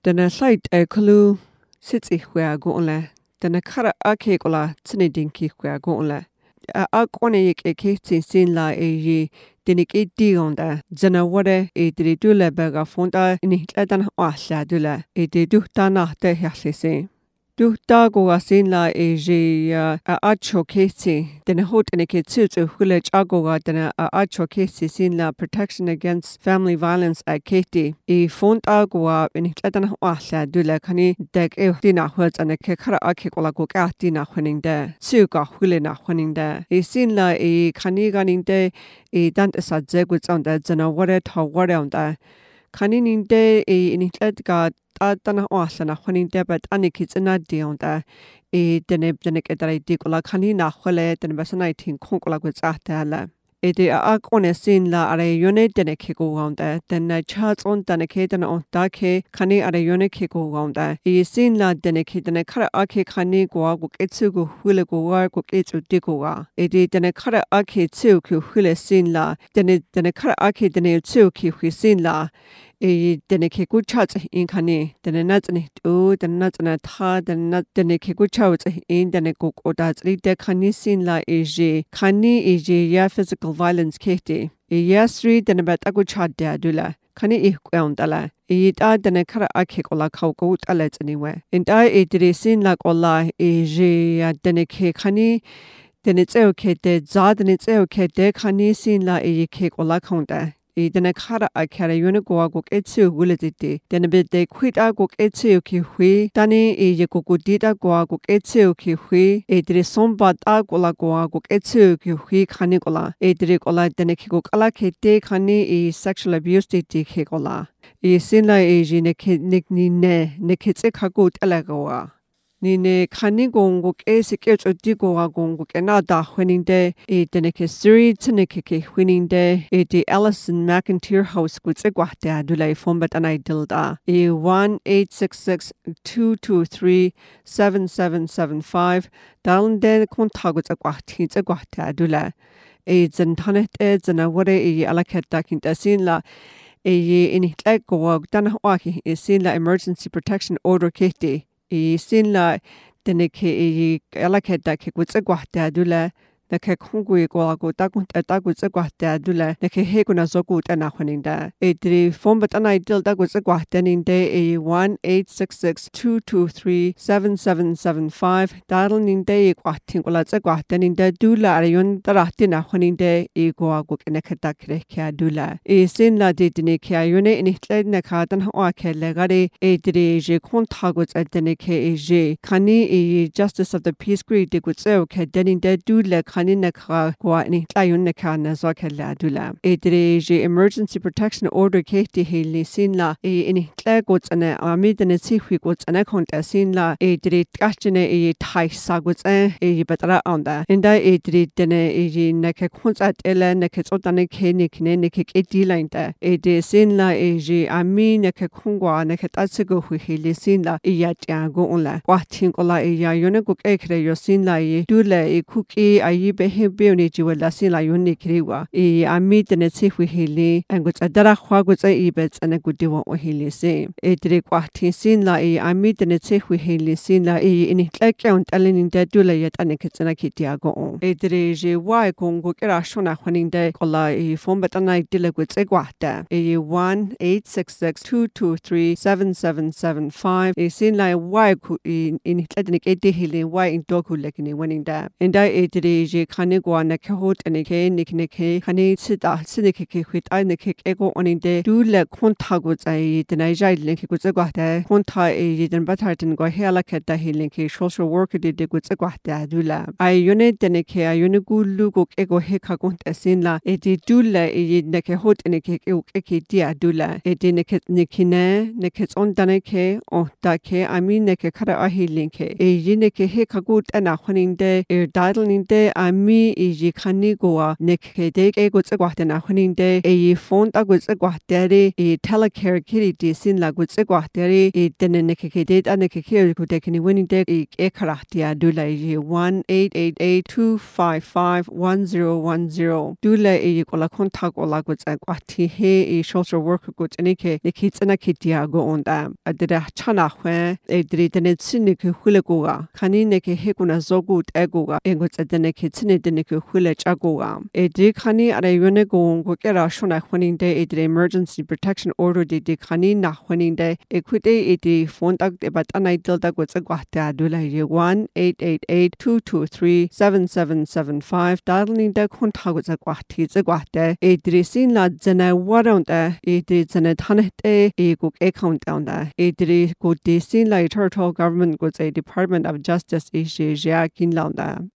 Dana site a clue sits where go on. Dana cara a cake or tinidin kick where go on. A quanic a case sin la a ye. Dinik e di on da. Jana wade e didula bega fonda in it ledan washa dula. E diduta na de hasisi. Du dago sin la e je a acho kesi. Then hot in a kitsu village agoga than a acho kesi sin la protection against family violence at Katie. E font agoa in it ledan washa dula cani deg e dina hoods and a kekara akikola go dina winning there. Suga willina winning there. E sin la e caniganing de e dant as a zeguts on that zana wade ta wade on that. Canning de e in it let god. Tana wasana winning debit and kids in a deal there. E deneb denek edai dicola canina huele than basaniting concola goods at the Ede a on a sin la are unit denek go round there, then a charts on danake and on dake, cani are unique go round there. E sin la denek than a cara ake cani go etsugu hule go work etsu digoa. Ede then a cara ake tsuku hule sin la, then a cara ake denel tsuki hui sin la. E dene ke good chat in kani, then nuts and it the nuts and a tar, then nut dene ke good chat in dene cook or that's de cani sin la eje, cani eje ya physical violence kete. E yes read then about a good chat there dula. Cani e quandala. E da dene cara akik or la cow goat alert anywhere. And I e did sin like ola eje ya dene ke cani. Then it's okay de zad and it's okay de cani sin la e cake or la counter. E dana cara a cara unigo go etsu willity. Then a bit they quit a go etsu ki hui. Dani e yago dida go etsu ki hui. E drison bad a gola go etsu ki hui canicola. E dricola denekiko ala kete cani e sexual abuse de kikola. E sinla e nick ni ne nikitse kago telegoa. Nine canigong e secret or digo agong and nada winning day, a deneke siri tineke winning day, a de Allison McIntyre House with a guata dulay form but an idilda, a 1-866-223-7775, down there contagut a guatins a guata dula, a zentonet eds and a wade a alaket dakin dasin la. A ye in it like go dana waki is seen la emergency protection order kete. E sin la deneke e alake da ke gutse gwahta dula na ke khungui go ta gutse gwahta dula na ke he kuna zoku tana khoninda e dri form but an ideal da gutse gwahta nin de e 1-866-223-7775 dal nin de gwahtin gola tse gwahta nin de dula ayon tarahtina khoninde e go ne khata kre kya dula e sin la de dine kya yone in hitle na khatan ha ke legare e dri je kontagut adene ke e je khani e justice of the peace grid de gutse ke denin de dula Kanina kwa ni tayun ka na zo kala dula e dre emergency protection order kete heli sinla e ini tla gots ana amid ne si hui gots ana kont sinla e dre tachne e thai sagots e betara anda inda e dre dene e na ke khonsat ele na ke tsotane ke ne kne ne ke di line da e de sinla e je ami na ke khungwa na ke tatsigo hui heli sinla e ya tya go onla wa thin kola e ya yone ko ke khre yo sinla e dula e khuki behavior ni jiwala sila yuni kriwa e amit ne tsihu hili angut adara khwagut e ibets ana gudiwa o hili se e dire kwahti sin la e amit ne tsihu hili sin la e ini tlakaunt alinin da dula yat ana kitsana kitiago e dire je wai kongo kera shona khwaning da kola e form batana dile gut e kwahta e 1-866-223-7775 e sin la wai ku in tladnik e de hili wai in doku lekini winning da and da e dire je khane go na ke hot ane ke nikne ke khane sida sinike ke khit ai ne ke ego oninde du le khon tha go chai denai jai le ke go chagwa ta khon tha e den bathartin go hela ke ta healing ke social worker de go chagwa ta du la ai unit ne ke ai unit gu lu go ke go he kha go ta sin la e di du la e ne ke hot ane ke ke dia du la e di ne ke nikine ne ke on dane ke o ta ke ami ne ke khara a healing ke e yine ke he kha go ta na khoninde e dadal ninde mi e khani go ne ke de ke go tse gwa de na hning de e phone ta go tse gwa de e telecare ki di sin la go tse gwa de e de ne ke de ta ne ke go de kini winning de e khara dia du la e 1-888-255-1010 du la e ko la kon ta ko la go tse gwa ti he e social worker go ne ke ne ki tsena ki dia go on da adira chana khwe e dri de ne tsin ke hule go ga khani ne ke he kuna zo go te go ga e go tse de ne ke tsin de ne ke hule cha go ga e dri khani ara yone go go ke ra shona khwning de e dri emergency protection order de khani na khwning de e khute e dri phone tak de bat anai dil da go tse gwa ta du la ye 1-888-223-7775 darling de khon tha go tse gwa ti tse gwa de e dri sin la jana warong da e dri jana than de e go account down da e dri go de sin la turtle government go say Department of Justice e je ja kin la da